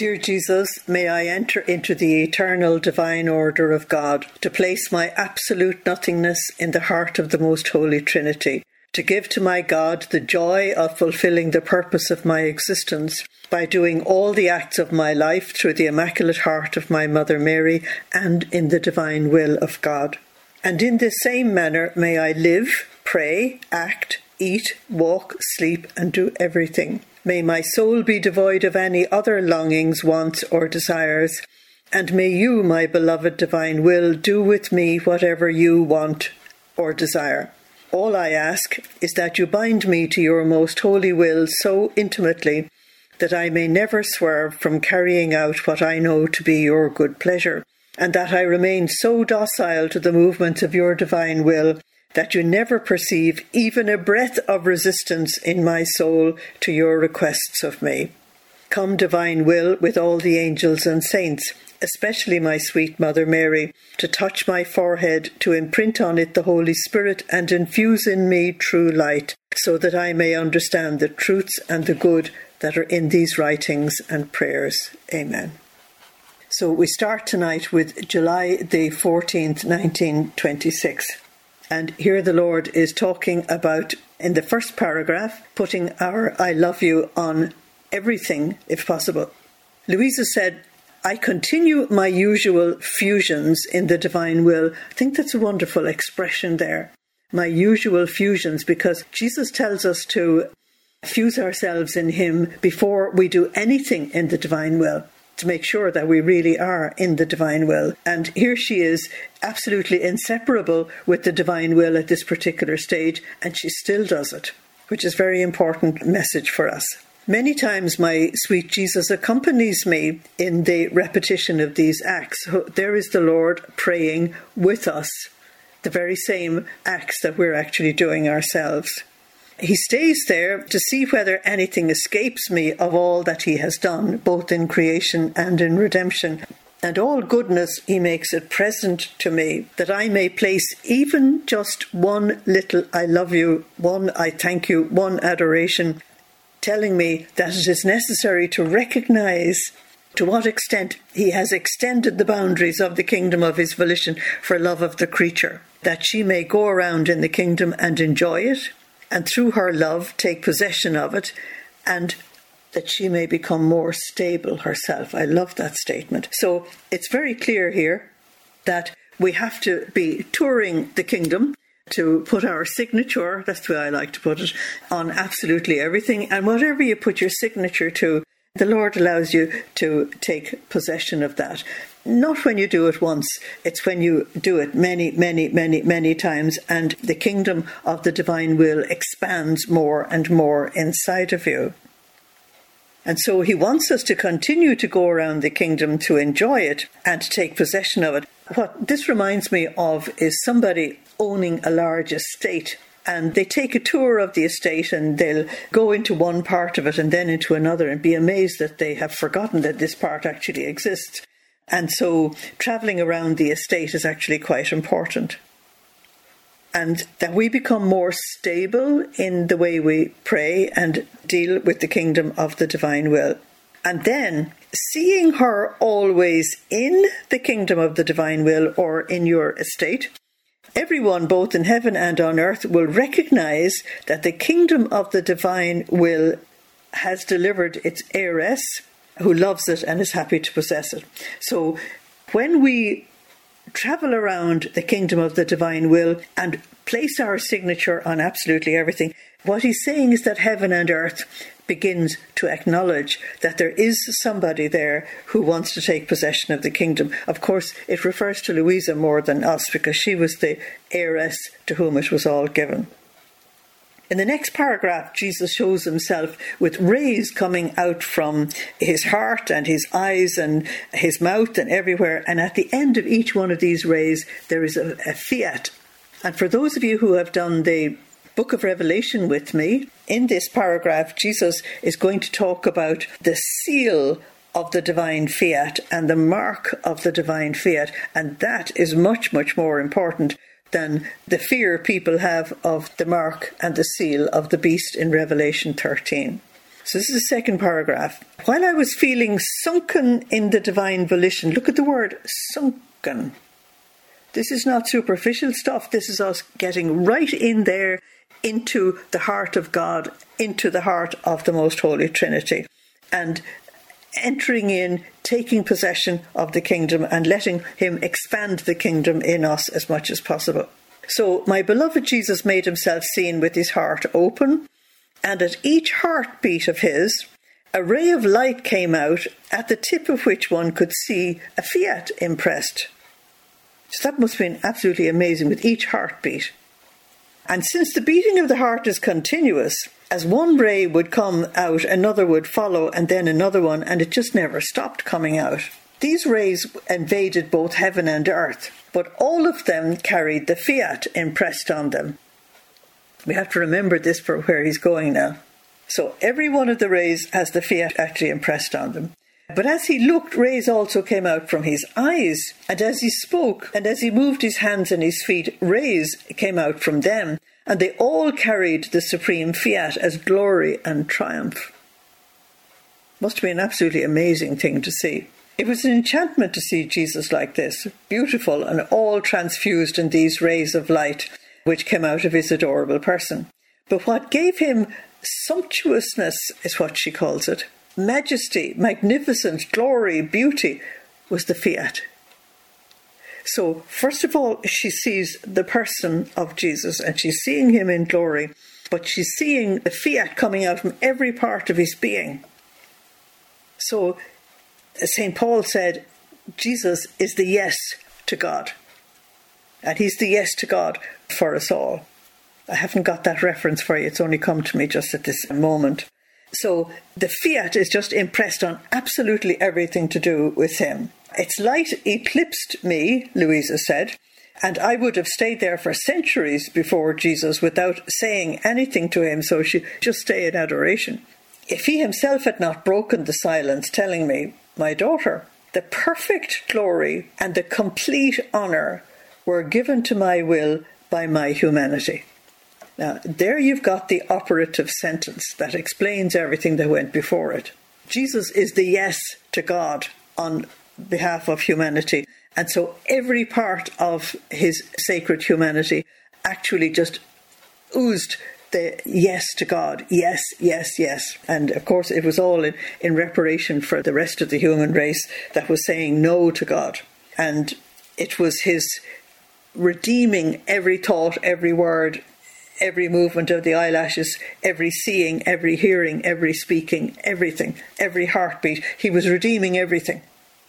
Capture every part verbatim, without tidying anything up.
Dear Jesus, may I enter into the eternal divine order of God, to place my absolute nothingness in the heart of the Most Holy Trinity, to give to my God the joy of fulfilling the purpose of my existence by doing all the acts of my life through the Immaculate Heart of my Mother Mary and in the divine will of God. And in this same manner may I live, pray, act, eat, walk, sleep, and do everything. May my soul be devoid of any other longings, wants, or desires, and may you, my beloved divine will, do with me whatever you want or desire. All I ask is that you bind me to your most holy will so intimately that I may never swerve from carrying out what I know to be your good pleasure, and that I remain so docile to the movements of your divine will that you never perceive even a breath of resistance in my soul to your requests of me. Come, divine will, with all the angels and saints, especially my sweet Mother Mary, to touch my forehead, to imprint on it the Holy Spirit, and infuse in me true light, so that I may understand the truths and the good that are in these writings and prayers. Amen. So we start tonight with July the fourteenth, nineteen twenty-six. And here the Lord is talking about, in the first paragraph, putting our I love you on everything, if possible. Louisa said, I continue my usual fusions in the divine will. I think that's a wonderful expression there. My usual fusions, because Jesus tells us to fuse ourselves in him before we do anything in the divine will, to make sure that we really are in the divine will. And here she is, absolutely inseparable with the divine will at this particular stage, and she still does it, which is a very important message for us. Many times my sweet Jesus accompanies me in the repetition of these acts. There is the Lord praying with us, the very same acts that we're actually doing ourselves. He stays there to see whether anything escapes me of all that he has done, both in creation and in redemption. And all goodness he makes it present to me, that I may place even just one little I love you, one I thank you, one adoration, telling me that it is necessary to recognize to what extent he has extended the boundaries of the kingdom of his volition for love of the creature, that she may go around in the kingdom and enjoy it, and through her love take possession of it, and that she may become more stable herself. I love that statement. So it's very clear here that we have to be touring the kingdom to put our signature, that's the way I like to put it, on absolutely everything. And whatever you put your signature to, the Lord allows you to take possession of that. Not when you do it once, it's when you do it many, many, many, many times, and the kingdom of the divine will expands more and more inside of you. And so he wants us to continue to go around the kingdom to enjoy it and to take possession of it. What this reminds me of is somebody owning a large estate, and they take a tour of the estate and they'll go into one part of it and then into another and be amazed that they have forgotten that this part actually exists. And so travelling around the estate is actually quite important. And that we become more stable in the way we pray and deal with the kingdom of the divine will. And then seeing her always in the kingdom of the divine will or in your estate, everyone both in heaven and on earth will recognise that the kingdom of the divine will has delivered its heiress, who loves it and is happy to possess it. So when we travel around the kingdom of the divine will and place our signature on absolutely everything, what he's saying is that heaven and earth begins to acknowledge that there is somebody there who wants to take possession of the kingdom. Of course, it refers to Louisa more than us, because she was the heiress to whom it was all given. In the next paragraph, Jesus shows himself with rays coming out from his heart and his eyes and his mouth and everywhere. And at the end of each one of these rays, there is a, a fiat. And for those of you who have done the Book of Revelation with me, in this paragraph, Jesus is going to talk about the seal of the divine fiat and the mark of the divine fiat. And that is much, much more important than the fear people have of the mark and the seal of the beast in Revelation thirteen. So this is the second paragraph. While I was feeling sunken in the divine volition, look at the word sunken. This is not superficial stuff. This is us getting right in there into the heart of God, into the heart of the Most Holy Trinity, and entering in, taking possession of the kingdom and letting him expand the kingdom in us as much as possible. So my beloved Jesus made himself seen with his heart open, and at each heartbeat of his, a ray of light came out, at the tip of which one could see a fiat impressed. So that must have been absolutely amazing with each heartbeat. And since the beating of the heart is continuous, as one ray would come out, another would follow, and then another one, and it just never stopped coming out. These rays invaded both heaven and earth, but all of them carried the fiat impressed on them. We have to remember this for where he's going now. So every one of the rays has the fiat actually impressed on them. But as he looked, rays also came out from his eyes, and as he spoke, and as he moved his hands and his feet, rays came out from them, and they all carried the supreme fiat as glory and triumph. Must have been an absolutely amazing thing to see. It was an enchantment to see Jesus like this, beautiful and all transfused in these rays of light which came out of his adorable person. But what gave him sumptuousness, is what she calls it, majesty, magnificence, glory, beauty, was the fiat. So, first of all, she sees the person of Jesus and she's seeing him in glory, but she's seeing the fiat coming out from every part of his being. So, Saint Paul said, Jesus is the yes to God. And he's the yes to God for us all. I haven't got that reference for you. It's only come to me just at this moment. So the fiat is just impressed on absolutely everything to do with him. Its light eclipsed me, Louisa said, and I would have stayed there for centuries before Jesus without saying anything to him, so she just stay in adoration. If he himself had not broken the silence, telling me, my daughter, the perfect glory and the complete honour were given to my will by my humanity. Now, there you've got the operative sentence that explains everything that went before it. Jesus is the yes to God on behalf of humanity. And so every part of his sacred humanity actually just oozed the yes to God. Yes, yes, yes. And of course it was all in, in reparation for the rest of the human race that was saying no to God. And it was his redeeming every thought, every word, every movement of the eyelashes, every seeing, every hearing, every speaking, everything, every heartbeat. He was redeeming everything.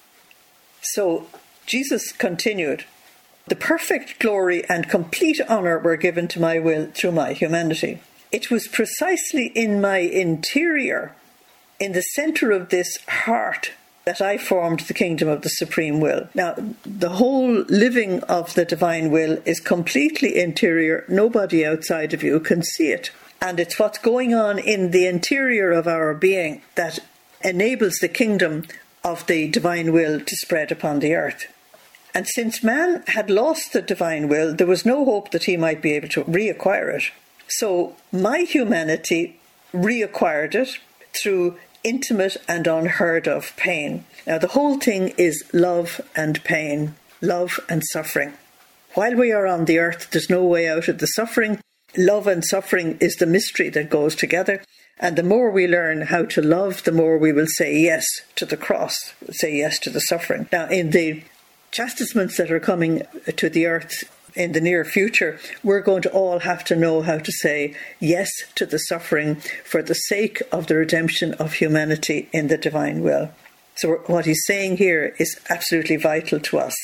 So Jesus continued, the perfect glory and complete honour were given to my will through my humanity. It was precisely in my interior, in the centre of this heart, that I formed the kingdom of the supreme will. Now, the whole living of the divine will is completely interior. Nobody outside of you can see it. And it's what's going on in the interior of our being that enables the kingdom of the divine will to spread upon the earth. And since man had lost the divine will, there was no hope that he might be able to reacquire it. So my humanity reacquired it through intimate and unheard of pain. Now the whole thing is love and pain, love and suffering. While we are on the earth, there's no way out of the suffering. Love and suffering is the mystery that goes together. And the more we learn how to love, the more we will say yes to the cross, say yes to the suffering. Now in the chastisements that are coming to the earth in the near future, we're going to all have to know how to say yes to the suffering for the sake of the redemption of humanity in the divine will. So what he's saying here is absolutely vital to us.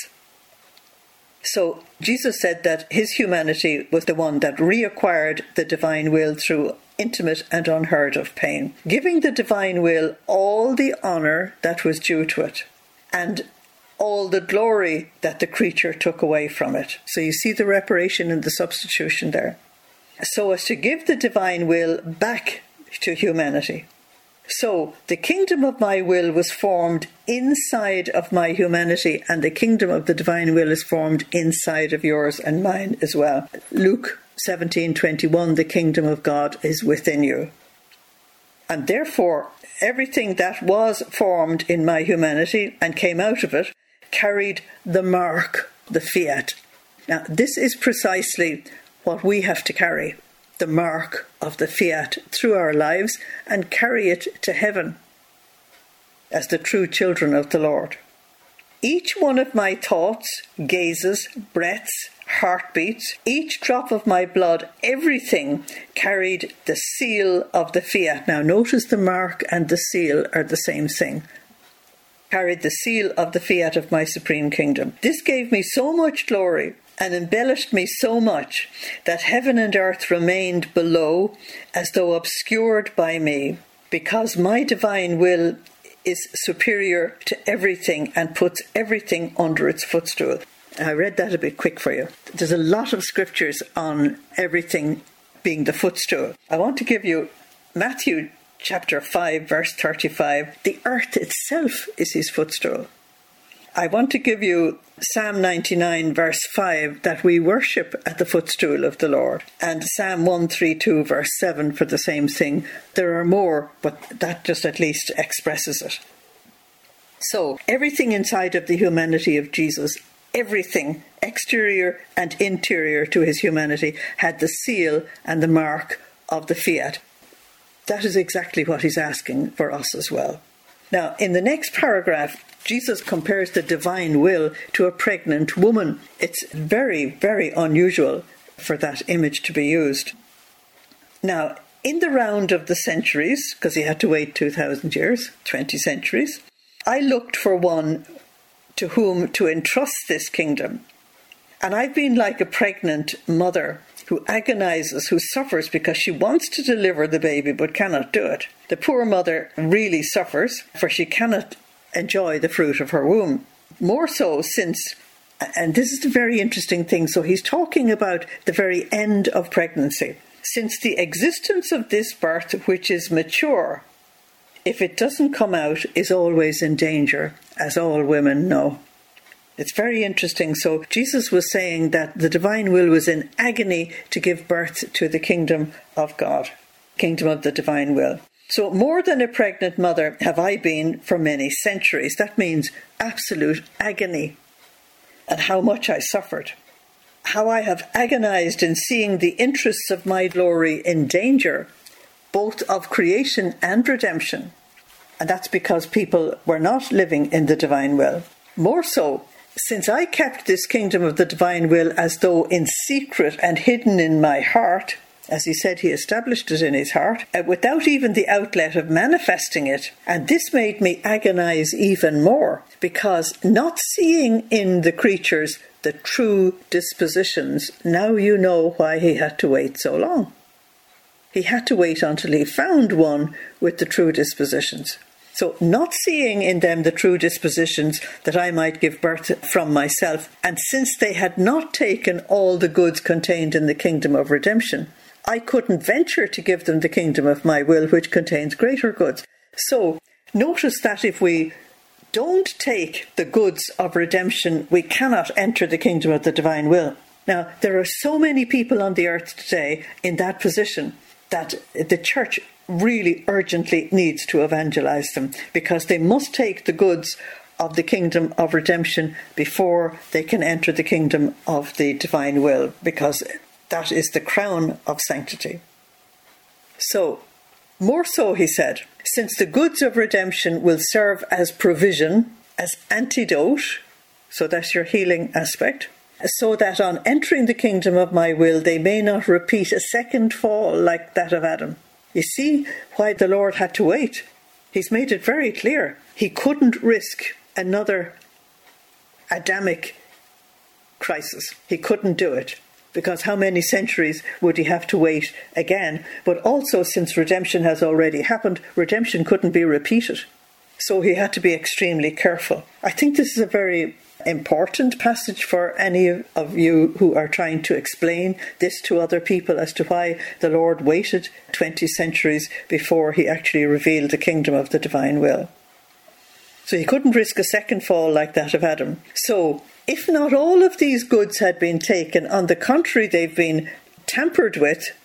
So Jesus said that his humanity was the one that reacquired the divine will through intimate and unheard of pain, giving the divine will all the honour that was due to it, and all the glory that the creature took away from it. So you see the reparation and the substitution there. So as to give the divine will back to humanity. So the kingdom of my will was formed inside of my humanity, and the kingdom of the divine will is formed inside of yours and mine as well. Luke seventeen twenty-one, the kingdom of God is within you. And therefore, everything that was formed in my humanity and came out of it carried the mark, the fiat. Now, this is precisely what we have to carry, the mark of the fiat through our lives, and carry it to heaven as the true children of the Lord. Each one of my thoughts, gazes, breaths, heartbeats, each drop of my blood, everything carried the seal of the fiat. Now notice the mark and the seal are the same thing. Carried the seal of the fiat of my supreme kingdom. This gave me so much glory and embellished me so much that heaven and earth remained below as though obscured by me, because my divine will is superior to everything and puts everything under its footstool. I read that a bit quick for you. There's a lot of scriptures on everything being the footstool. I want to give you Matthew chapter five, verse thirty-five. The earth itself is his footstool. I want to give you Psalm ninety-nine, verse five, that we worship at the footstool of the Lord. And Psalm one thirty-two, verse seven for the same thing. There are more, but that just at least expresses it. So, everything inside of the humanity of Jesus, everything, exterior and interior to his humanity, had the seal and the mark of the fiat. That is exactly what he's asking for us as well. Now, in the next paragraph, Jesus compares the divine will to a pregnant woman. It's very, very unusual for that image to be used. Now, in the round of the centuries, because he had to wait two thousand years, twenty centuries, I looked for one to whom to entrust this kingdom. And I've been like a pregnant mother who agonizes, who suffers because she wants to deliver the baby but cannot do it. The poor mother really suffers, for she cannot enjoy the fruit of her womb. More so since, and this is a very interesting thing, so he's talking about the very end of pregnancy. Since the existence of this birth, which is mature, if it doesn't come out, is always in danger, as all women know. It's very interesting. So Jesus was saying that the divine will was in agony to give birth to the kingdom of God, kingdom of the divine will. So more than a pregnant mother have I been for many centuries. That means absolute agony. And how much I suffered. How I have agonized in seeing the interests of my glory in danger, both of creation and redemption. And that's because people were not living in the divine will. More so, since I kept this kingdom of the divine will as though in secret and hidden in my heart, as he said he established it in his heart, uh, without even the outlet of manifesting it. And this made me agonize even more, because not seeing in the creatures the true dispositions, now you know why he had to wait so long. He had to wait until he found one with the true dispositions. So not seeing in them the true dispositions that I might give birth from myself, and since they had not taken all the goods contained in the kingdom of redemption, I couldn't venture to give them the kingdom of my will, which contains greater goods. So notice that if we don't take the goods of redemption, we cannot enter the kingdom of the divine will. Now, there are so many people on the earth today in that position that the church really urgently needs to evangelize them, because they must take the goods of the kingdom of redemption before they can enter the kingdom of the divine will, because that is the crown of sanctity. So, more so, he said, since the goods of redemption will serve as provision, as antidote, so that's your healing aspect, so that on entering the kingdom of my will they may not repeat a second fall like that of Adam. You see why the Lord had to wait. He's made it very clear. He couldn't risk another Adamic crisis. He couldn't do it, because how many centuries would he have to wait again? But also, since redemption has already happened, redemption couldn't be repeated. So he had to be extremely careful. I think this is a very important passage for any of you who are trying to explain this to other people as to why the Lord waited twenty centuries before he actually revealed the kingdom of the divine will. So he couldn't risk a second fall like that of Adam. So if not all of these goods had been taken, on the contrary, they've been tampered with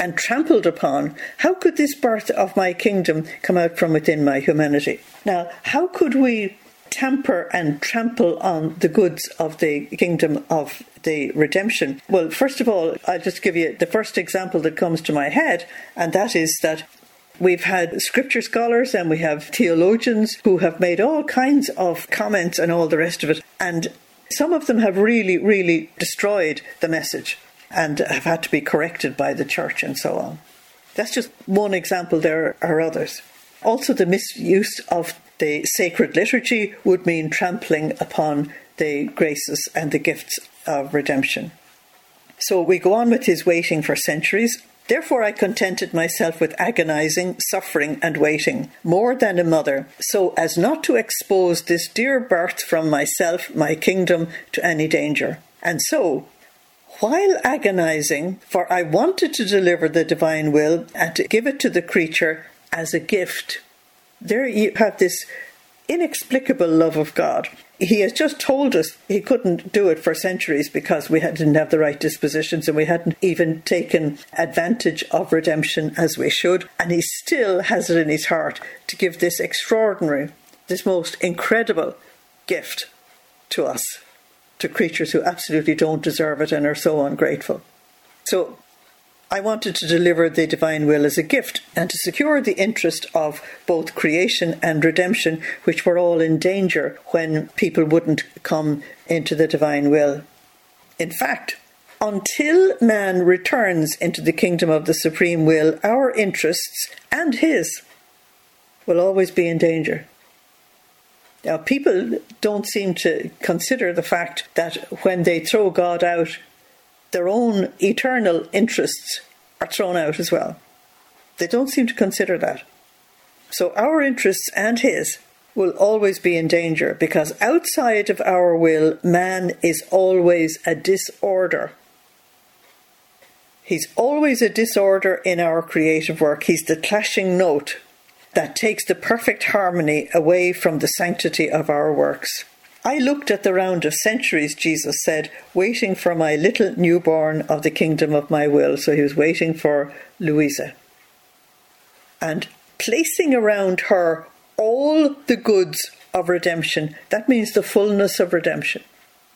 and trampled upon. How could this birth of my kingdom come out from within my humanity? Now, how could we tamper and trample on the goods of the kingdom of the redemption? Well, first of all, I'll just give you the first example that comes to my head, and that is that we've had scripture scholars and we have theologians who have made all kinds of comments and all the rest of it, and some of them have really, really destroyed the message and have had to be corrected by the church and so on. That's just one example. There are others. Also, the misuse of the sacred liturgy would mean trampling upon the graces and the gifts of redemption. So we go on with his waiting for centuries. Therefore I contented myself with agonizing, suffering and waiting, more than a mother, so as not to expose this dear birth from myself, my kingdom, to any danger. And so, while agonizing, for I wanted to deliver the divine will and to give it to the creature as a gift. There you have this inexplicable love of God. He has just told us he couldn't do it for centuries because we didn't have the right dispositions and we hadn't even taken advantage of redemption as we should. And he still has it in his heart to give this extraordinary, this most incredible gift to us, to creatures who absolutely don't deserve it and are so ungrateful. So I wanted to deliver the divine will as a gift and to secure the interest of both creation and redemption, which were all in danger when people wouldn't come into the divine will. In fact, until man returns into the kingdom of the supreme will, our interests and his will always be in danger. Now, people don't seem to consider the fact that when they throw God out, their own eternal interests are thrown out as well. They don't seem to consider that. So our interests and his will always be in danger because outside of our will, man is always a disorder. He's always a disorder in our creative work. He's the clashing note that takes the perfect harmony away from the sanctity of our works. I looked at the round of centuries, Jesus said, waiting for my little newborn of the kingdom of my will. So he was waiting for Louisa. And placing around her all the goods of redemption, that means the fullness of redemption.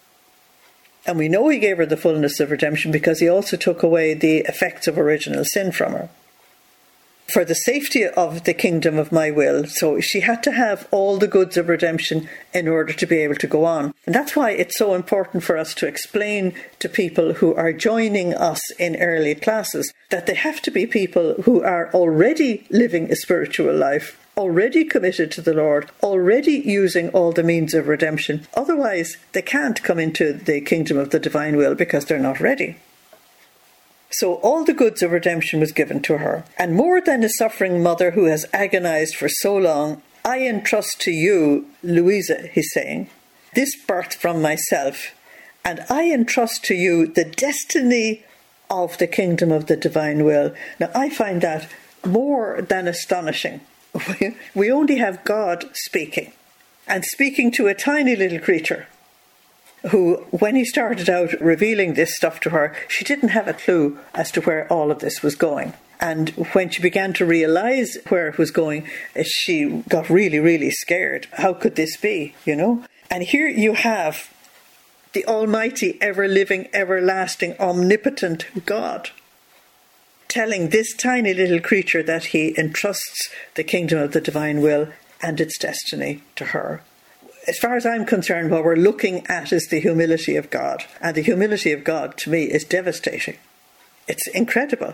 And we know he gave her the fullness of redemption because he also took away the effects of original sin from her. For the safety of the kingdom of my will. So she had to have all the goods of redemption in order to be able to go on. And that's why it's so important for us to explain to people who are joining us in early classes that they have to be people who are already living a spiritual life, already committed to the Lord, already using all the means of redemption. Otherwise, they can't come into the kingdom of the divine will because they're not ready. So all the goods of redemption was given to her. And more than a suffering mother who has agonized for so long, I entrust to you, Louisa, he's saying, this birth from myself, and I entrust to you the destiny of the kingdom of the divine will. Now, I find that more than astonishing. We only have God speaking, and speaking to a tiny little creature who, when he started out revealing this stuff to her, she didn't have a clue as to where all of this was going. And when she began to realise where it was going, she got really, really scared. How could this be, you know? And here you have the almighty, ever-living, everlasting, omnipotent God telling this tiny little creature that he entrusts the kingdom of the divine will and its destiny to her. As far as I'm concerned, what we're looking at is the humility of God. And the humility of God, to me, is devastating. It's incredible.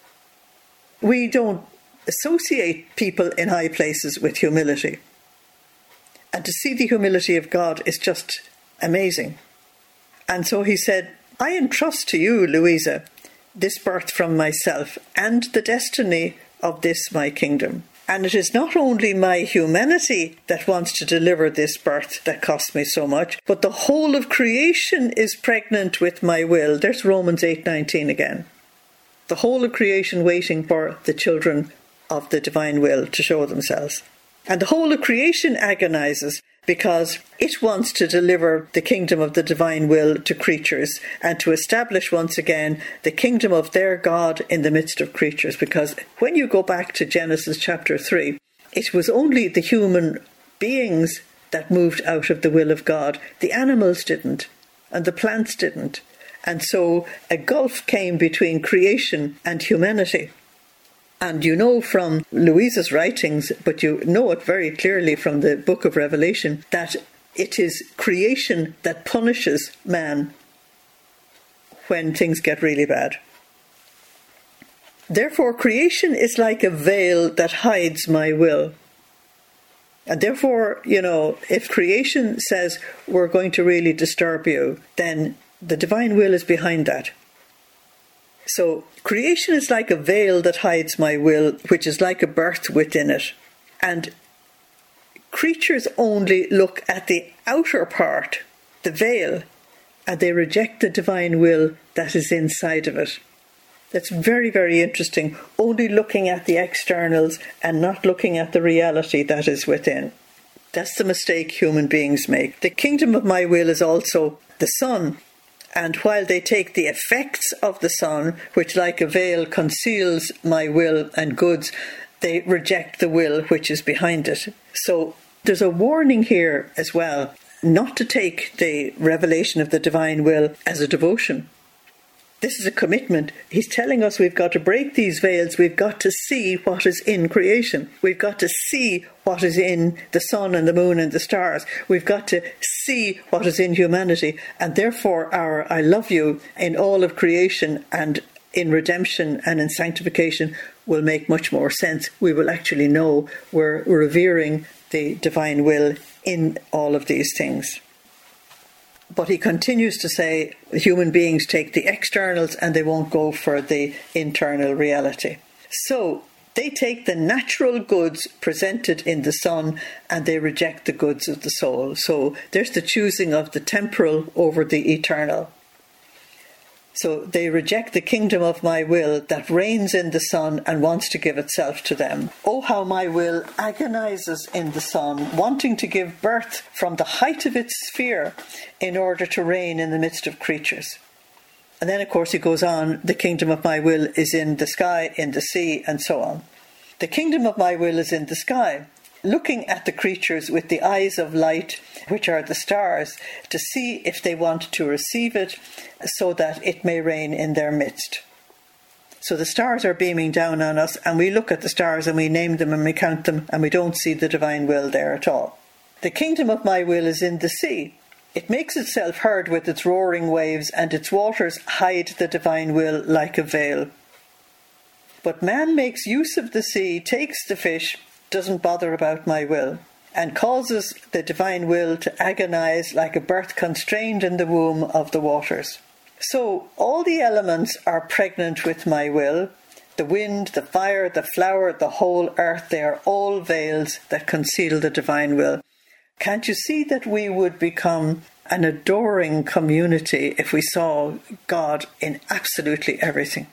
We don't associate people in high places with humility. And to see the humility of God is just amazing. And so he said, I entrust to you, Louisa, this birth from myself and the destiny of this my kingdom. And it is not only my humanity that wants to deliver this birth that cost me so much, but the whole of creation is pregnant with my will. There's Romans eight nineteen again. The whole of creation waiting for the children of the divine will to show themselves. And the whole of creation agonizes because it wants to deliver the kingdom of the divine will to creatures and to establish once again the kingdom of their God in the midst of creatures. Because when you go back to Genesis chapter three, it was only the human beings that moved out of the will of God. The animals didn't, and the plants didn't. And so a gulf came between creation and humanity. And you know from Louisa's writings, but you know it very clearly from the book of Revelation, that it is creation that punishes man when things get really bad. Therefore, creation is like a veil that hides my will. And therefore, you know, if creation says we're going to really disturb you, then the divine will is behind that. So creation is like a veil that hides my will, which is like a birth within it. And creatures only look at the outer part, the veil, and they reject the divine will that is inside of it. That's very, very interesting. Only looking at the externals and not looking at the reality that is within. That's the mistake human beings make. The kingdom of my will is also the sun. And while they take the effects of the sun, which like a veil conceals my will and goods, they reject the will which is behind it. So there's a warning here as well, not to take the revelation of the divine will as a devotion. This is a commitment. He's telling us we've got to break these veils. We've got to see what is in creation. We've got to see what is in the sun and the moon and the stars. We've got to see what is in humanity. And therefore our I love you in all of creation and in redemption and in sanctification will make much more sense. We will actually know we're revering the divine will in all of these things. But he continues to say human beings take the externals and they won't go for the internal reality. So they take the natural goods presented in the sun and they reject the goods of the soul. So there's the choosing of the temporal over the eternal. So they reject the kingdom of my will that reigns in the sun and wants to give itself to them. Oh, how my will agonizes in the sun, wanting to give birth from the height of its sphere in order to reign in the midst of creatures. And then, of course, he goes on, the kingdom of my will is in the sky, in the sea, and so on. The kingdom of my will is in the sky, looking at the creatures with the eyes of light, which are the stars, to see if they want to receive it so that it may reign in their midst. So the stars are beaming down on us and we look at the stars and we name them and we count them and we don't see the divine will there at all. The kingdom of my will is in the sea. It makes itself heard with its roaring waves and its waters hide the divine will like a veil. But man makes use of the sea, takes the fish, doesn't bother about my will, and causes the divine will to agonize like a birth constrained in the womb of the waters. So all the elements are pregnant with my will. The wind, the fire, the flower, the whole earth, they are all veils that conceal the divine will. Can't you see that we would become an adoring community if we saw God in absolutely everything?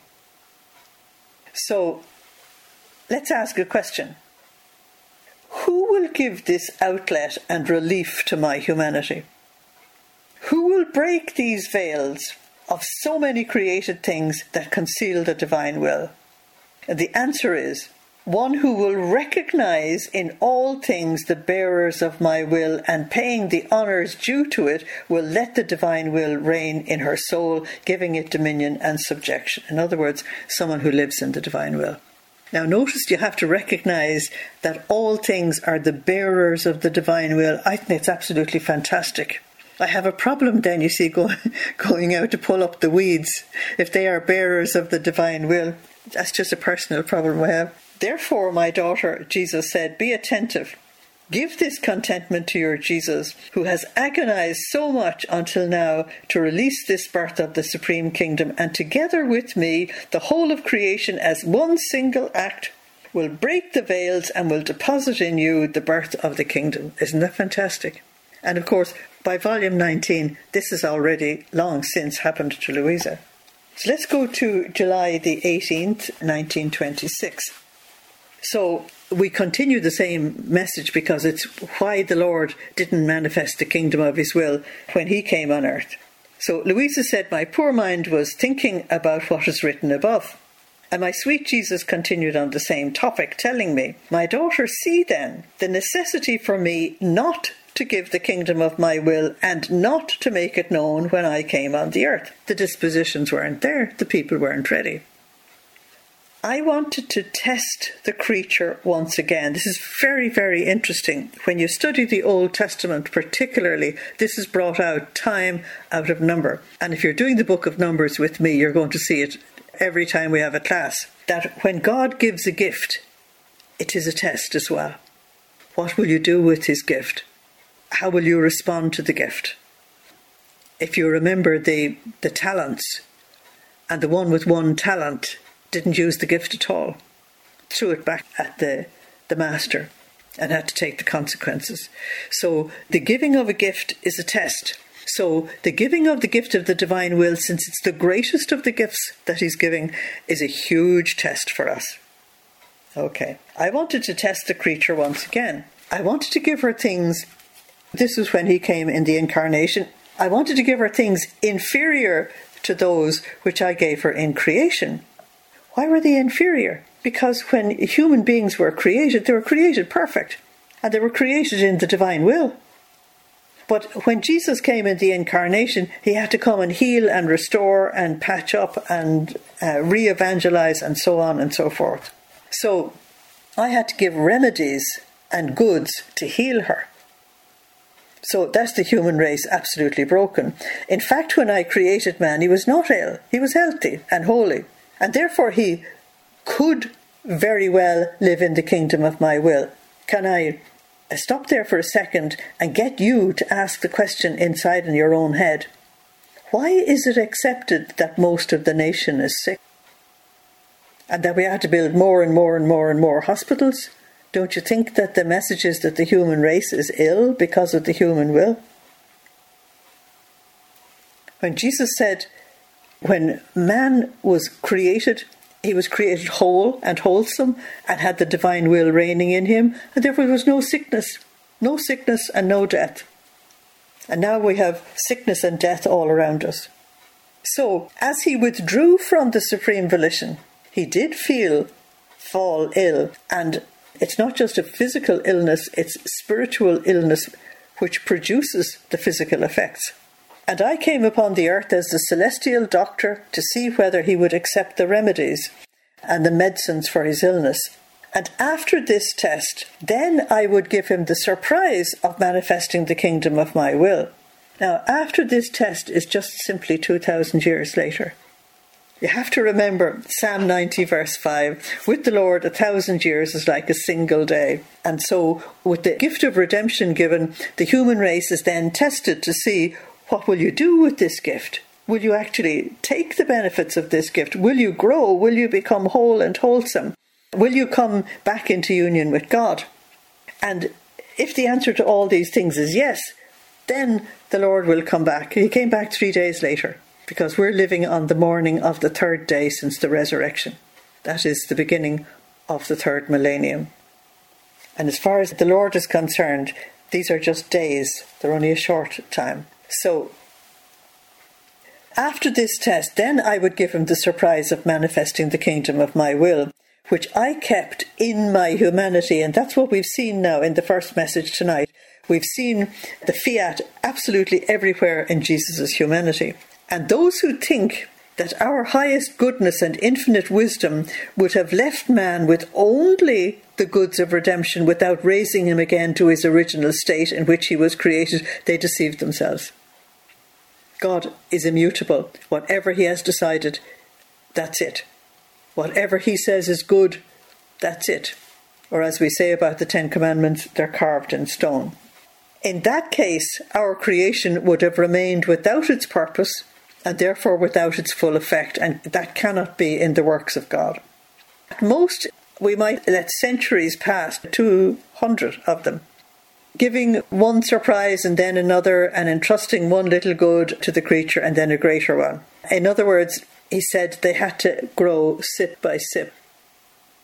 So let's ask a question. Who will give this outlet and relief to my humanity? Who will break these veils of so many created things that conceal the divine will? And the answer is, one who will recognize in all things the bearers of my will and paying the honours due to it will let the divine will reign in her soul, giving it dominion and subjection. In other words, someone who lives in the divine will. Now notice you have to recognise that all things are the bearers of the divine will. I think it's absolutely fantastic. I have a problem then, you see, going, going out to pull up the weeds. If they are bearers of the divine will, that's just a personal problem I have. Therefore, my daughter, Jesus said, be attentive. Give this contentment to your Jesus, who has agonized so much until now to release this birth of the supreme kingdom, and together with me, the whole of creation as one single act will break the veils and will deposit in you the birth of the kingdom. Isn't that fantastic? And of course, by volume nineteen, this has already long since happened to Louisa. So let's go to July the eighteenth, nineteen twenty-six. So we continue the same message because it's why the Lord didn't manifest the kingdom of his will when he came on earth. So Louisa said, my poor mind was thinking about what is written above. And my sweet Jesus continued on the same topic, telling me, my daughter, see then the necessity for me not to give the kingdom of my will and not to make it known when I came on the earth. The dispositions weren't there. The people weren't ready. I wanted to test the creature once again. This is very, very interesting. When you study the Old Testament particularly, this is brought out time out of number. And if you're doing the book of Numbers with me, you're going to see it every time we have a class, that when God gives a gift, it is a test as well. What will you do with his gift? How will you respond to the gift? If you remember the, the talents, and the one with one talent didn't use the gift at all, threw it back at the, the master and had to take the consequences. So the giving of a gift is a test. So the giving of the gift of the divine will, since it's the greatest of the gifts that he's giving, is a huge test for us. Okay, I wanted to test the creature once again. I wanted to give her things, this was when he came in the incarnation, I wanted to give her things inferior to those which I gave her in creation. Why were they inferior? Because when human beings were created, they were created perfect, and they were created in the divine will. But when Jesus came in the incarnation, he had to come and heal and restore and patch up and uh, re-evangelize and so on and so forth. So I had to give remedies and goods to heal her. So that's the human race absolutely broken. In fact, when I created man, he was not ill. He was healthy and holy. And therefore he could very well live in the kingdom of my will. Can I stop there for a second and get you to ask the question inside in your own head? Why is it accepted that most of the nation is sick? And that we have to build more and more and more and more hospitals? Don't you think that the message is that the human race is ill because of the human will? When Jesus said, when man was created, he was created whole and wholesome and had the divine will reigning in him, and therefore there was no sickness, no sickness and no death. And now we have sickness and death all around us. So, as he withdrew from the supreme volition, he did feel fall ill, and it's not just a physical illness, it's spiritual illness which produces the physical effects. And I came upon the earth as the celestial doctor to see whether he would accept the remedies and the medicines for his illness. And after this test, then I would give him the surprise of manifesting the kingdom of my will. Now, after this test is just simply two thousand years later. You have to remember Psalm ninety verse five, with the Lord a thousand years is like a single day. And so with the gift of redemption given, the human race is then tested to see, what will you do with this gift? Will you actually take the benefits of this gift? Will you grow? Will you become whole and wholesome? Will you come back into union with God? And if the answer to all these things is yes, then the Lord will come back. He came back three days later, because we're living on the morning of the third day since the resurrection. That is the beginning of the third millennium. And as far as the Lord is concerned, these are just days. They're only a short time. So, after this test, then I would give him the surprise of manifesting the kingdom of my will, which I kept in my humanity. And that's what we've seen now in the first message tonight. We've seen the fiat absolutely everywhere in Jesus' humanity. And those who think that our highest goodness and infinite wisdom would have left man with only the goods of redemption without raising him again to his original state in which he was created, they deceived themselves. God is immutable. Whatever he has decided, that's it. Whatever he says is good, that's it. Or as we say about the Ten Commandments, they're carved in stone. In that case, our creation would have remained without its purpose and therefore without its full effect, and that cannot be in the works of God. At most, we might let centuries pass, two hundred of them, giving one surprise and then another, and entrusting one little good to the creature and then a greater one. In other words, he said they had to grow sip by sip.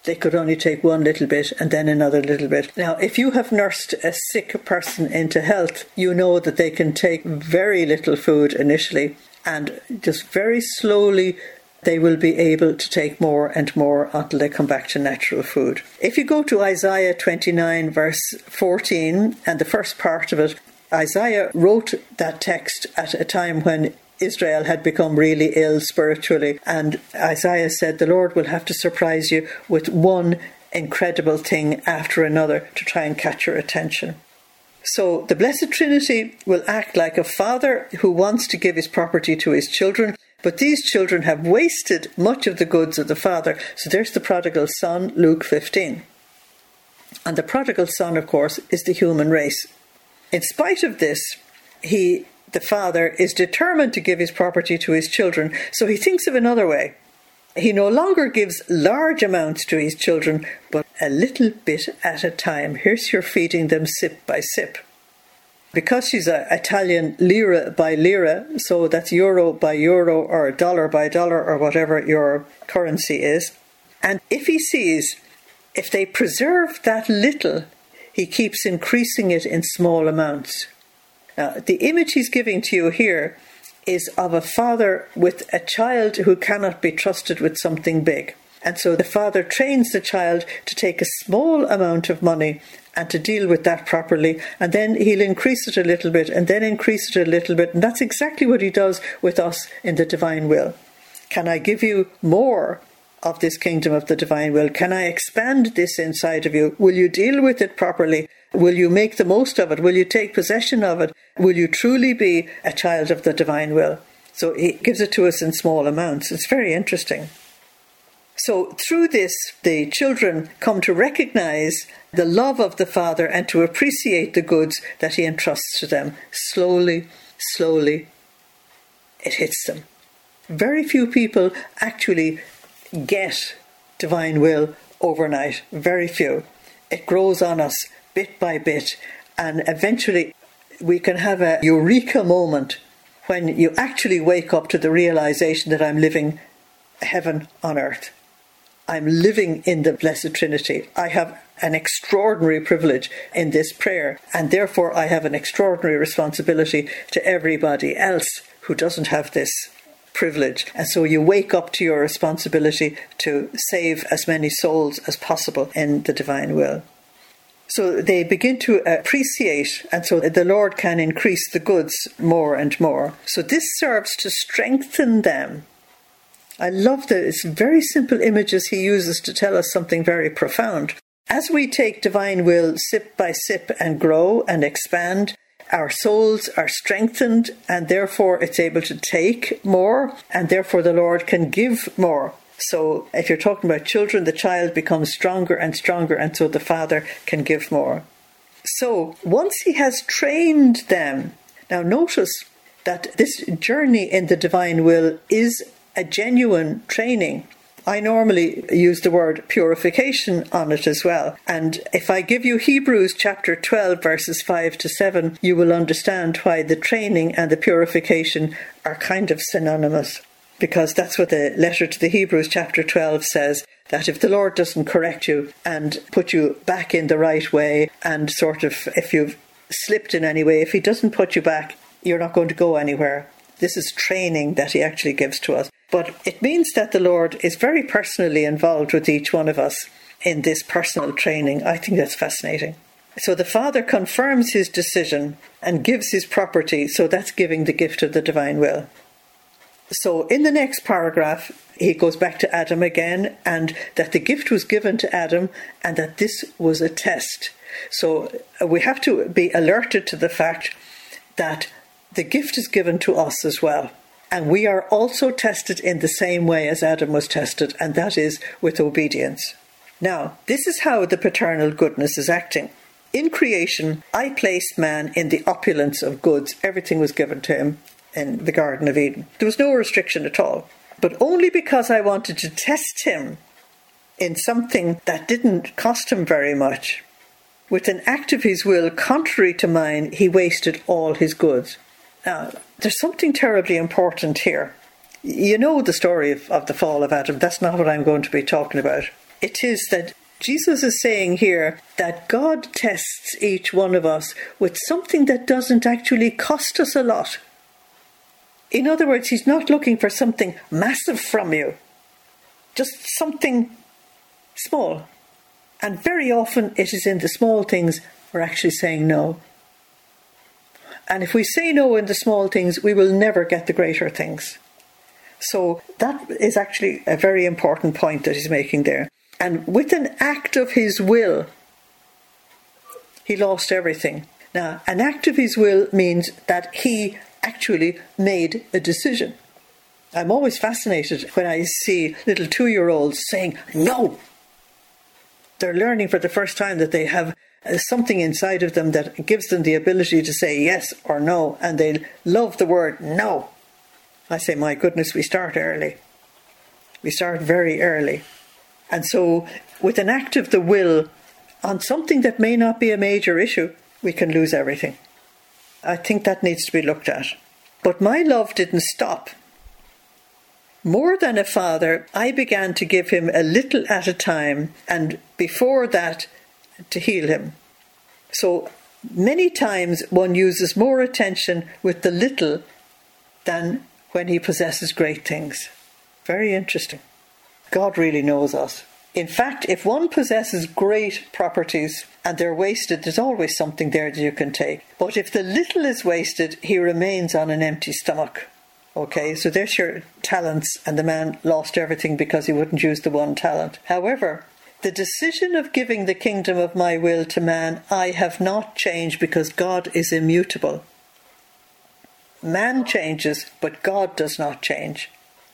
They could only take one little bit and then another little bit. Now, if you have nursed a sick person into health, you know that they can take very little food initially, and just very slowly they will be able to take more and more until they come back to natural food. If you go to Isaiah twenty-nine verse fourteen, and the first part of it, Isaiah wrote that text at a time when Israel had become really ill spiritually, and Isaiah said, the Lord will have to surprise you with one incredible thing after another to try and catch your attention. So the Blessed Trinity will act like a father who wants to give his property to his children, but these children have wasted much of the goods of the father. So there's the prodigal son, Luke fifteen. And the prodigal son, of course, is the human race. In spite of this, he, the father, is determined to give his property to his children, so he thinks of another way. He no longer gives large amounts to his children, but a little bit at a time. Here's your feeding them sip by sip. Because she's an Italian, lira by lira, so that's euro by euro or dollar by dollar or whatever your currency is. And if he sees, if they preserve that little, he keeps increasing it in small amounts. Now, the image he's giving to you here is of a father with a child who cannot be trusted with something big. And so the father trains the child to take a small amount of money and to deal with that properly, and then he'll increase it a little bit and then increase it a little bit. And that's exactly what he does with us in the divine will. Can I give you more of this kingdom of the divine will? Can I expand this inside of you? Will you deal with it properly? Will you make the most of it? Will you take possession of it? Will you truly be a child of the divine will? So he gives it to us in small amounts. It's very interesting. So through this, the children come to recognize the love of the Father and to appreciate the goods that he entrusts to them. Slowly, slowly, it hits them. Very few people actually get divine will overnight. Very few. It grows on us bit by bit, and eventually we can have a eureka moment when you actually wake up to the realization that I'm living heaven on earth. I'm living in the Blessed Trinity. I have an extraordinary privilege in this prayer, and therefore I have an extraordinary responsibility to everybody else who doesn't have this privilege. And so you wake up to your responsibility to save as many souls as possible in the divine will. So they begin to appreciate, and so the Lord can increase the goods more and more. So this serves to strengthen them. I love that it's very simple images he uses to tell us something very profound. As we take divine will sip by sip and grow and expand, our souls are strengthened, and therefore it's able to take more, and therefore the Lord can give more. So if you're talking about children, the child becomes stronger and stronger, and so the father can give more. So once he has trained them, now notice that this journey in the divine will is a genuine training. I normally use the word purification on it as well. And if I give you Hebrews chapter twelve verses five to seven, you will understand why the training and the purification are kind of synonymous. Because that's what the letter to the Hebrews chapter twelve says, that if the Lord doesn't correct you and put you back in the right way, and sort of if you've slipped in any way, if he doesn't put you back, you're not going to go anywhere. This is training that he actually gives to us. But it means that the Lord is very personally involved with each one of us in this personal training. I think that's fascinating. So the Father confirms his decision and gives his property, so that's giving the gift of the divine will. So in the next paragraph, he goes back to Adam again, and that the gift was given to Adam and that this was a test. So we have to be alerted to the fact that the gift is given to us as well. And we are also tested in the same way as Adam was tested, and that is with obedience. Now, this is how the paternal goodness is acting. In creation, I placed man in the opulence of goods. Everything was given to him in the Garden of Eden. There was no restriction at all. But only because I wanted to test him in something that didn't cost him very much, with an act of his will contrary to mine, he wasted all his goods. Now, there's something terribly important here. You know the story of, of the fall of Adam. That's not what I'm going to be talking about. it is that Jesus is saying here that God tests each one of us with something that doesn't actually cost us a lot. In other words, he's not looking for something massive from you, just something small. And very often it is in the small things we're actually saying no. And if we say no in the small things, we will never get the greater things. So that is actually a very important point that he's making there. And with an act of his will, he lost everything. Now, an act of his will means that he actually made a decision. I'm always fascinated when I see little two-year-olds saying no. They're learning for the first time that they have something inside of them that gives them the ability to say yes or no, and they love the word no. I say, my goodness, we start early. We start very early. And so, with an act of the will on something that may not be a major issue, we can lose everything. I think that needs to be looked at. But my love didn't stop. More than a father, I began to give him a little at a time, and before that, to heal him. So many times one uses more attention with the little than when he possesses great things. Very interesting. God really knows us. In fact, if one possesses great properties and they're wasted, there's always something there that you can take. But if the little is wasted, he remains on an empty stomach. Okay, so there's your talents, and the man lost everything because he wouldn't use the one talent. However, the decision of giving the kingdom of my will to man, I have not changed, because God is immutable. Man changes, but God does not change.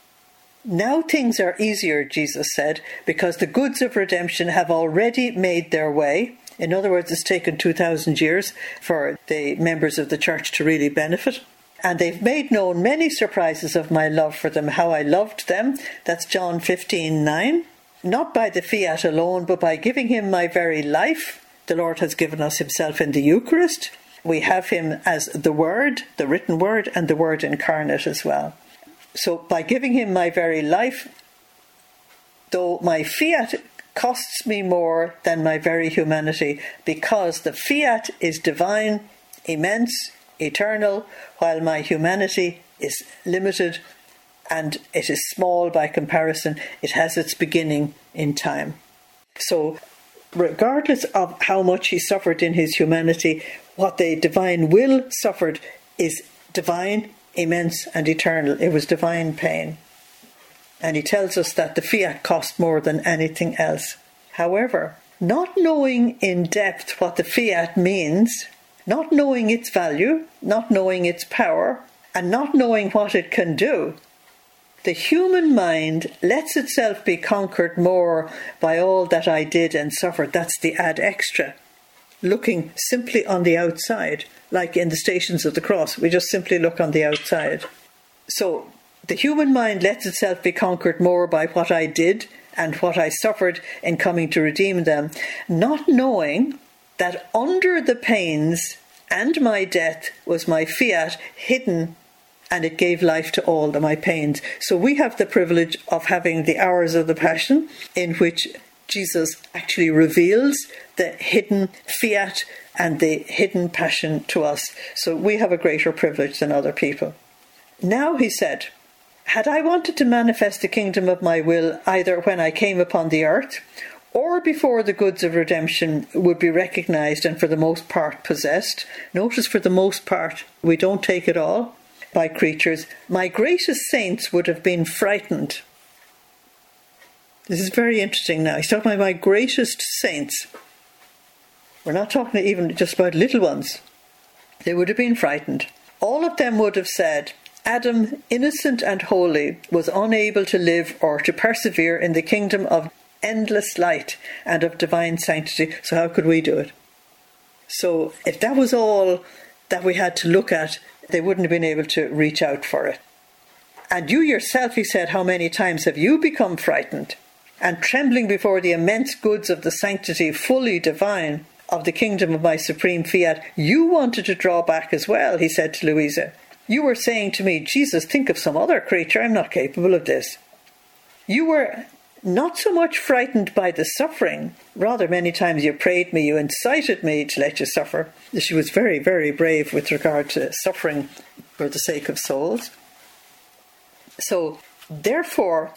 Now things are easier, Jesus said, because the goods of redemption have already made their way. In other words, it's taken two thousand years for the members of the church to really benefit. And they've made known many surprises of my love for them, how I loved them. That's John fifteen nine. Not by the fiat alone, but by giving him my very life. The Lord has given us himself in the Eucharist. We have him as the Word, the written Word, and the Word incarnate as well. So by giving him my very life, though my fiat costs me more than my very humanity, because the fiat is divine, immense, eternal, while my humanity is limited and it is small by comparison. It has its beginning in time. So regardless of how much he suffered in his humanity, what the divine will suffered is divine, immense and eternal. It was divine pain. And he tells us that the fiat cost more than anything else. However, not knowing in depth what the fiat means, not knowing its value, not knowing its power, and not knowing what it can do, the human mind lets itself be conquered more by all that I did and suffered. That's the ad extra. Looking simply on the outside, like in the Stations of the Cross, we just simply look on the outside. So the human mind lets itself be conquered more by what I did and what I suffered in coming to redeem them, not knowing that under the pains and my death was my fiat hidden, and it gave life to all the, my pains. So we have the privilege of having the hours of the Passion, in which Jesus actually reveals the hidden fiat and the hidden passion to us. So we have a greater privilege than other people. Now, he said, had I wanted to manifest the kingdom of my will either when I came upon the earth or before the goods of redemption would be recognised and for the most part possessed, notice for the most part, we don't take it all, by creatures, my greatest saints would have been frightened. This is very interesting now. He's talking about my greatest saints. We're not talking even just about little ones. They would have been frightened. All of them would have said, Adam, innocent and holy, was unable to live or to persevere in the kingdom of endless light and of divine sanctity. So how could we do it? So if that was all that we had to look at, they wouldn't have been able to reach out for it. And you yourself, he said, how many times have you become frightened and trembling before the immense goods of the sanctity fully divine of the kingdom of my supreme fiat? You wanted to draw back as well, he said to Louisa. You were saying to me, Jesus, think of some other creature. I'm not capable of this. You were not so much frightened by the suffering. Rather, many times you prayed me, you incited me to let you suffer. She was very, very brave with regard to suffering for the sake of souls. So, therefore,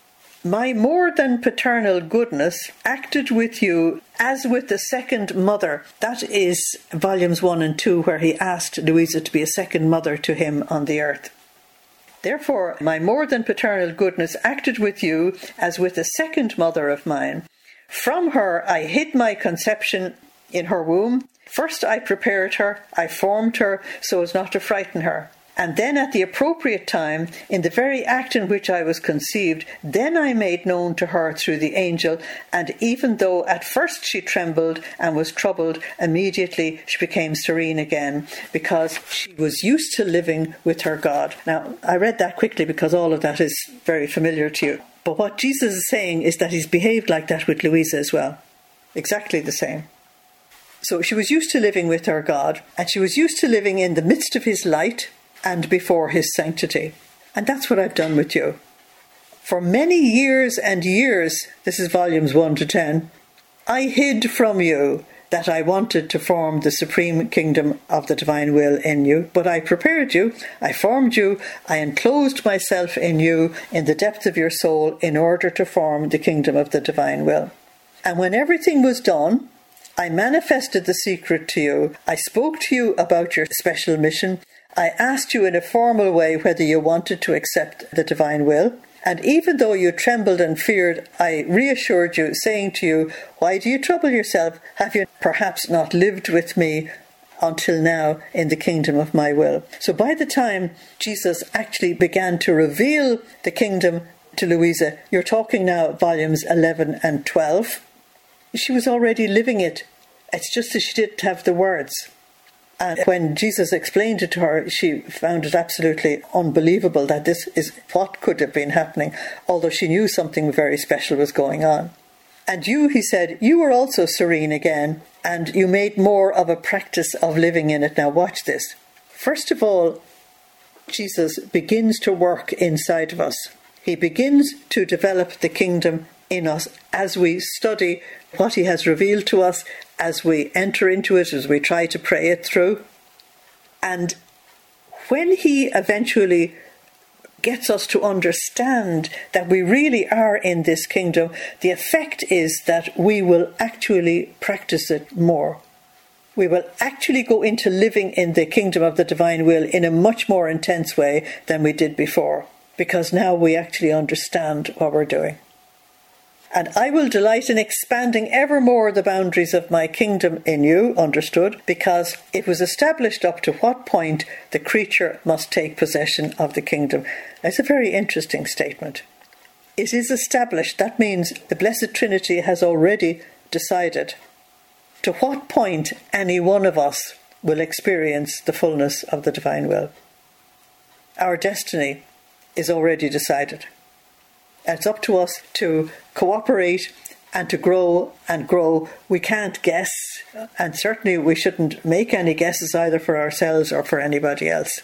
my more than paternal goodness acted with you as with a second mother. That is volumes one and two, where he asked Louisa to be a second mother to him on the earth. Therefore, my more than paternal goodness acted with you as with a second mother of mine. From her I hid my conception in her womb. First I prepared her, I formed her so as not to frighten her. And then at the appropriate time, in the very act in which I was conceived, then I made known to her through the angel, and even though at first she trembled and was troubled, immediately she became serene again, because she was used to living with her God. Now, I read that quickly because all of that is very familiar to you. But what Jesus is saying is that he's behaved like that with Louisa as well. Exactly the same. So she was used to living with her God, and she was used to living in the midst of his light, and before his sanctity. And that's what I've done with you. For many years and years, this is volumes one to ten, I hid from you that I wanted to form the supreme kingdom of the divine will in you. But I prepared you, I formed you, I enclosed myself in you in the depth of your soul in order to form the kingdom of the divine will. And when everything was done, I manifested the secret to you. I spoke to you about your special mission. I asked you in a formal way whether you wanted to accept the divine will. And even though you trembled and feared, I reassured you, saying to you, why do you trouble yourself? Have you perhaps not lived with me until now in the kingdom of my will? So by the time Jesus actually began to reveal the kingdom to Louisa, you're talking now volumes eleven and twelve, she was already living it. It's just that she didn't have the words. And when Jesus explained it to her, she found it absolutely unbelievable that this is what could have been happening, although she knew something very special was going on. And you, he said, you were also serene again, and you made more of a practice of living in it. Now watch this. First of all, Jesus begins to work inside of us. He begins to develop the kingdom in us as we study what he has revealed to us, as we enter into it, as we try to pray it through. And when he eventually gets us to understand that we really are in this kingdom, the effect is that we will actually practice it more. We will actually go into living in the kingdom of the divine will in a much more intense way than we did before, because now we actually understand what we're doing. And I will delight in expanding evermore the boundaries of my kingdom in you, understood, because it was established up to what point the creature must take possession of the kingdom. That's a very interesting statement. It is established. That means the Blessed Trinity has already decided to what point any one of us will experience the fullness of the divine will. Our destiny is already decided. It's up to us to cooperate and to grow and grow. We can't guess, and certainly we shouldn't make any guesses either for ourselves or for anybody else.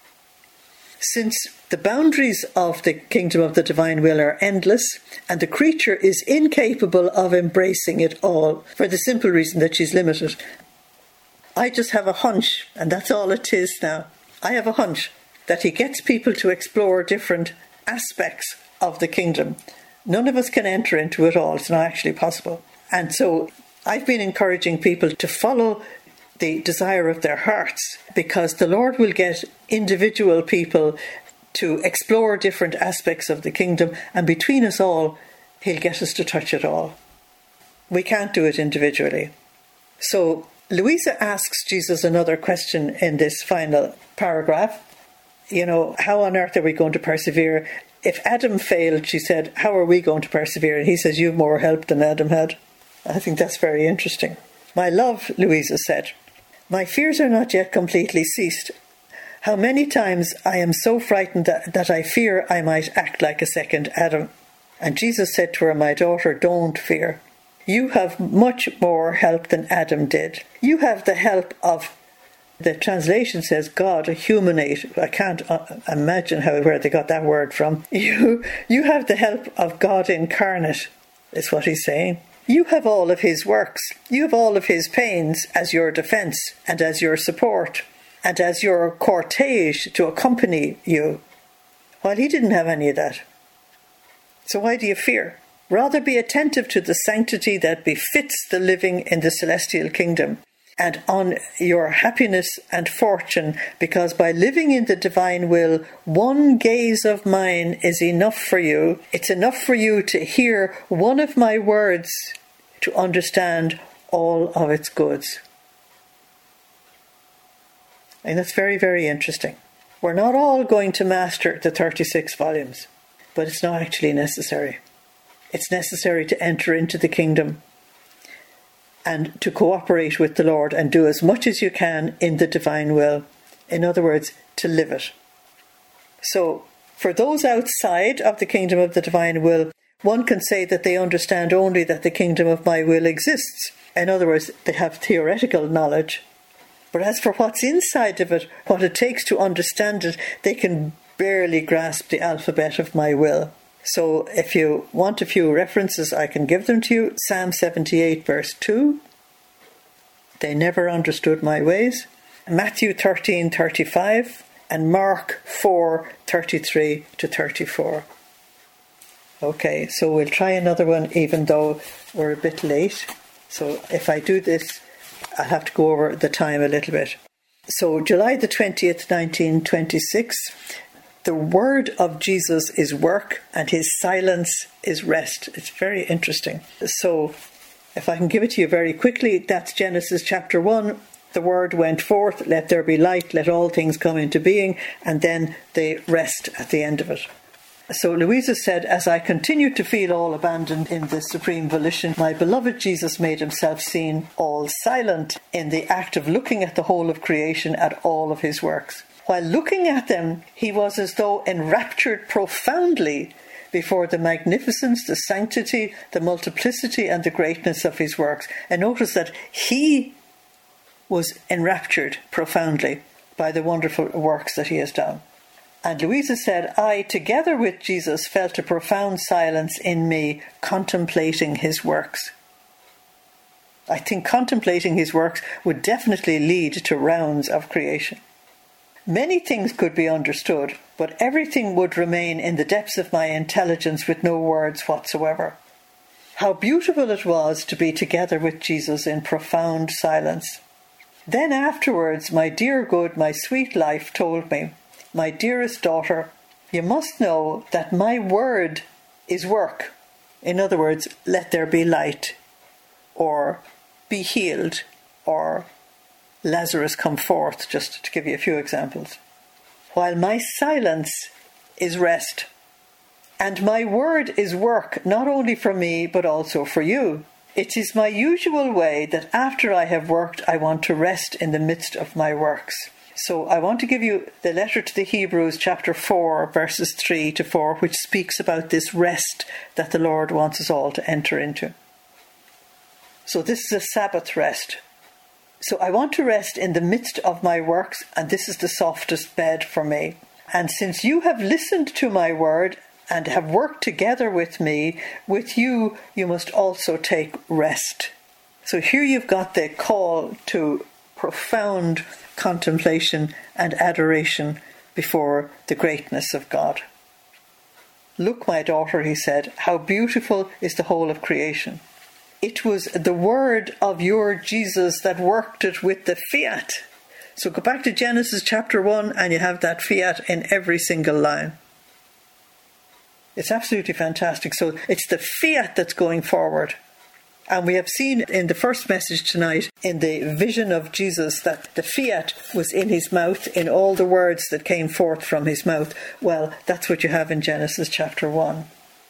Since the boundaries of the kingdom of the divine will are endless, and the creature is incapable of embracing it all for the simple reason that she's limited, I just have a hunch, and that's all it is now. I have a hunch that he gets people to explore different aspects of the kingdom. None of us can enter into it all. It's not actually possible. And so I've been encouraging people to follow the desire of their hearts, because the Lord will get individual people to explore different aspects of the kingdom, and between us all, he'll get us to touch it all. We can't do it individually. So Louisa asks Jesus another question in this final paragraph. You know, how on earth are we going to persevere? If Adam failed, she said, how are we going to persevere? And he says, you've more help than Adam had. I think that's very interesting. My love, Louisa said, my fears are not yet completely ceased. How many times I am so frightened that, that I fear I might act like a second Adam. And Jesus said to her, my daughter, don't fear. You have much more help than Adam did. You have the help of The translation says God humanate. I can't imagine how where they got that word from. You, you have the help of God incarnate, is what he's saying. You have all of his works. You have all of his pains as your defence and as your support and as your cortege to accompany you, while he didn't have any of that. So why do you fear? Rather be attentive to the sanctity that befits the living in the celestial kingdom, and on your happiness and fortune, because by living in the divine will, one gaze of mine is enough for you. It's enough for you to hear one of my words to understand all of its goods. And that's very, very interesting. We're not all going to master the thirty-six volumes, but it's not actually necessary. It's necessary to enter into the kingdom and to cooperate with the Lord and do as much as you can in the divine will. In other words, to live it. So, for those outside of the kingdom of the divine will, one can say that they understand only that the kingdom of my will exists. In other words, they have theoretical knowledge. But as for what's inside of it, what it takes to understand it, they can barely grasp the alphabet of my will. So if you want a few references, I can give them to you. Psalm seventy-eight verse two. They never understood my ways. Matthew thirteen thirty-five and Mark four thirty-three to thirty-four. Okay, so we'll try another one even though we're a bit late. So if I do this, I'll have to go over the time a little bit. So July the twentieth, nineteen twenty-six. The word of Jesus is work and his silence is rest. It's very interesting. So if I can give it to you very quickly, that's Genesis chapter one. The word went forth, let there be light, let all things come into being, and then they rest at the end of it. So Louisa said, as I continued to feel all abandoned in the supreme volition, my beloved Jesus made himself seen all silent in the act of looking at the whole of creation, at all of his works. While looking at them, he was as though enraptured profoundly before the magnificence, the sanctity, the multiplicity and the greatness of his works. And notice that he was enraptured profoundly by the wonderful works that he has done. And Louisa said, I, together with Jesus, felt a profound silence in me, contemplating his works. I think contemplating his works would definitely lead to rounds of creation. Many things could be understood, but everything would remain in the depths of my intelligence with no words whatsoever. How beautiful it was to be together with Jesus in profound silence. Then afterwards, my dear good, my sweet life told me, my dearest daughter, you must know that my word is work. In other words, let there be light, or be healed, or Lazarus come forth, just to give you a few examples. While my silence is rest, and my word is work, not only for me, but also for you. It is my usual way that after I have worked, I want to rest in the midst of my works. So I want to give you the letter to the Hebrews, chapter four, verses three to four, which speaks about this rest that the Lord wants us all to enter into. So this is a Sabbath rest. So I want to rest in the midst of my works, and this is the softest bed for me. And since you have listened to my word and have worked together with me, with you, you must also take rest. So here you've got the call to profound contemplation and adoration before the greatness of God. Look, my daughter, he said, how beautiful is the whole of creation. It was the word of your Jesus that worked it with the fiat. So go back to Genesis chapter one and you have that fiat in every single line. It's absolutely fantastic. So it's the fiat that's going forward. And we have seen in the first message tonight, in the vision of Jesus, that the fiat was in his mouth, in all the words that came forth from his mouth. Well, that's what you have in Genesis chapter one.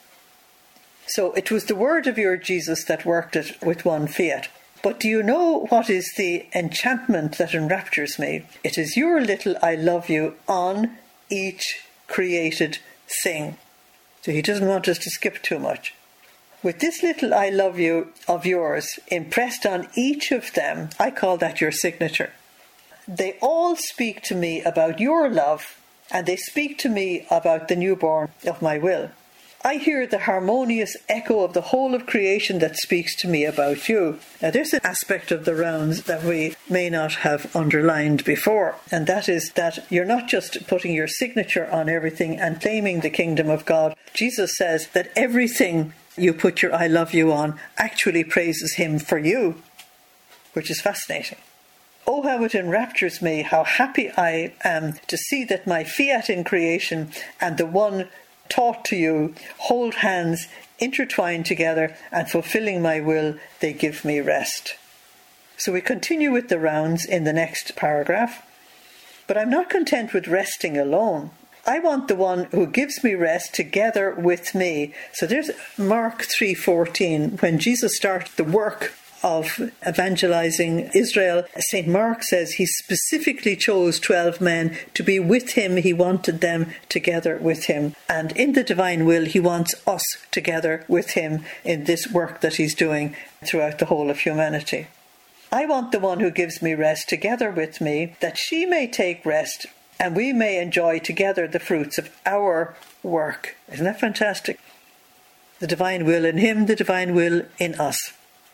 So it was the word of your Jesus that worked it with one fiat. But do you know what is the enchantment that enraptures me? It is your little I love you on each created thing. So he doesn't want us to skip too much. With this little I love you of yours impressed on each of them, I call that your signature. They all speak to me about your love, and they speak to me about the newborn of my will. I hear the harmonious echo of the whole of creation that speaks to me about you. Now there's an aspect of the rounds that we may not have underlined before, and that is that you're not just putting your signature on everything and claiming the kingdom of God. Jesus says that everything you put your I love you on actually praises him for you, which is fascinating. Oh, how it enraptures me, how happy I am to see that my fiat in creation and the one taught to you hold hands, intertwined together, and fulfilling my will, they give me rest. So we continue with the rounds in the next paragraph. But I'm not content with resting alone. I want the one who gives me rest together with me. So there's Mark three fourteen, when Jesus started the work of evangelizing Israel. Saint Mark says he specifically chose twelve men to be with him. He wanted them together with him. And in the divine will, he wants us together with him in this work that he's doing throughout the whole of humanity. I want the one who gives me rest together with me, that she may take rest and we may enjoy together the fruits of our work. Isn't that fantastic? The divine will in him, the divine will in us.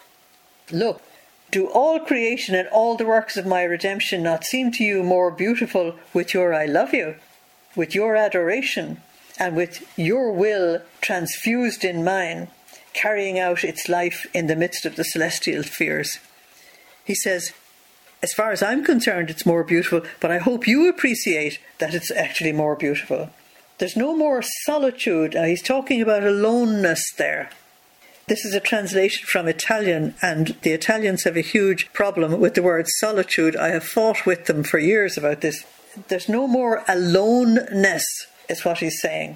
Look, do all creation and all the works of my redemption not seem to you more beautiful with your I love you, with your adoration, and with your will transfused in mine, carrying out its life in the midst of the celestial spheres? He says, as far as I'm concerned, it's more beautiful, but I hope you appreciate that it's actually more beautiful. There's no more solitude. Now, he's talking about aloneness there. This is a translation from Italian, and the Italians have a huge problem with the word solitude. I have fought with them for years about this. There's no more aloneness, is what he's saying.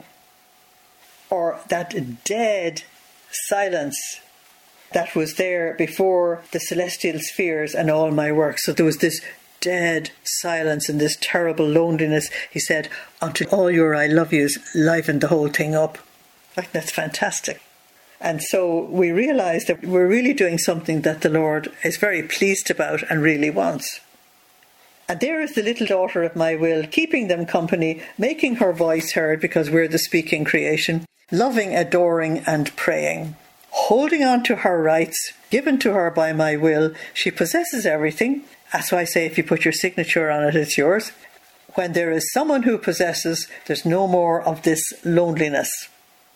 Or that dead silence that was there before the celestial spheres and all my work. So there was this dead silence and this terrible loneliness. He said, until all your I love yous liven the whole thing up. I think that's fantastic. And so we realize that we're really doing something that the Lord is very pleased about and really wants. And there is the little daughter of my will, keeping them company, making her voice heard because we're the speaking creation, loving, adoring and praying. Holding on to her rights, given to her by my will, she possesses everything. That's why I say if you put your signature on it, it's yours. When there is someone who possesses, there's no more of this loneliness.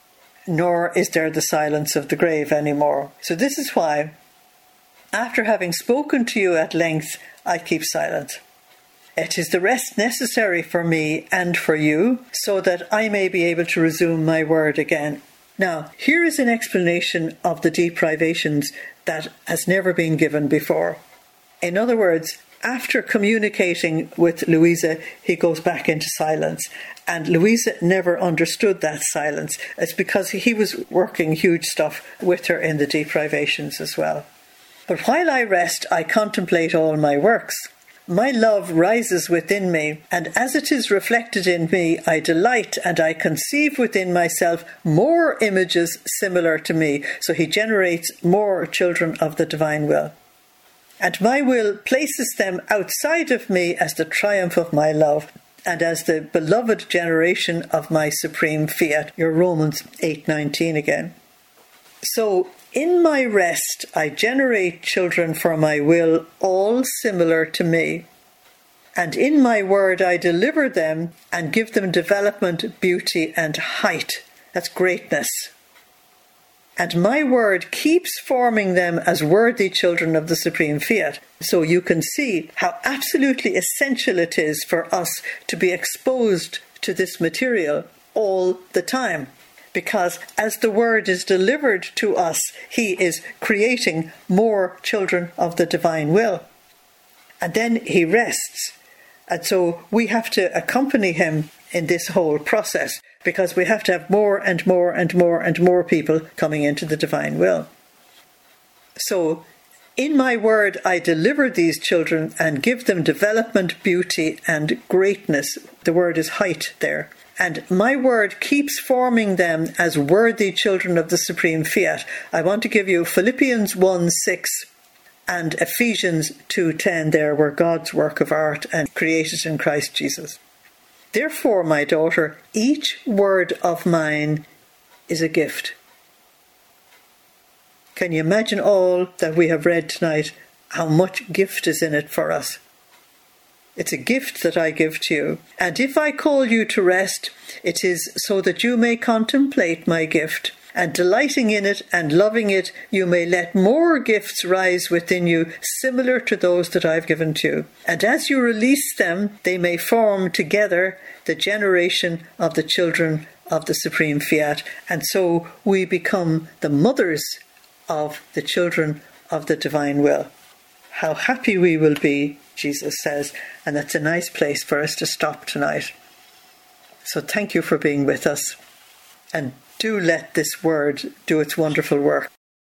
Nor is there the silence of the grave anymore. So this is why, after having spoken to you at length, I keep silent. It is the rest necessary for me and for you, so that I may be able to resume my word again. Now, here is an explanation of the deprivations that has never been given before. In other words, after communicating with Louisa, he goes back into silence. And Louisa never understood that silence. It's because he was working huge stuff with her in the deprivations as well. But while I rest, I contemplate all my works. My love rises within me, and as it is reflected in me, I delight and I conceive within myself more images similar to me. So he generates more children of the divine will. And my will places them outside of me as the triumph of my love and as the beloved generation of my supreme fiat. Your Romans eight nineteen again. So in my rest I generate children for my will, all similar to me. And in my word I deliver them and give them development, beauty and height. That's greatness. And my word keeps forming them as worthy children of the supreme fiat. So you can see how absolutely essential it is for us to be exposed to this material all the time. Because as the word is delivered to us, he is creating more children of the divine will. And then he rests. And so we have to accompany him in this whole process, because we have to have more and more and more and more people coming into the divine will. So, in my word I deliver these children and give them development, beauty and greatness. The word is height there. And my word keeps forming them as worthy children of the supreme fiat. I want to give you Philippians one six. And Ephesians two ten there were God's work of art and created in Christ Jesus. Therefore, my daughter, each word of mine is a gift. Can you imagine all that we have read tonight, how much gift is in it for us? It's a gift that I give to you. And if I call you to rest, it is so that you may contemplate my gift, and delighting in it and loving it, you may let more gifts rise within you, similar to those that I've given to you. And as you release them, they may form together the generation of the children of the Supreme Fiat. And so we become the mothers of the children of the divine will. How happy we will be, Jesus says, and that's a nice place for us to stop tonight. So thank you for being with us, and do let this word do its wonderful work.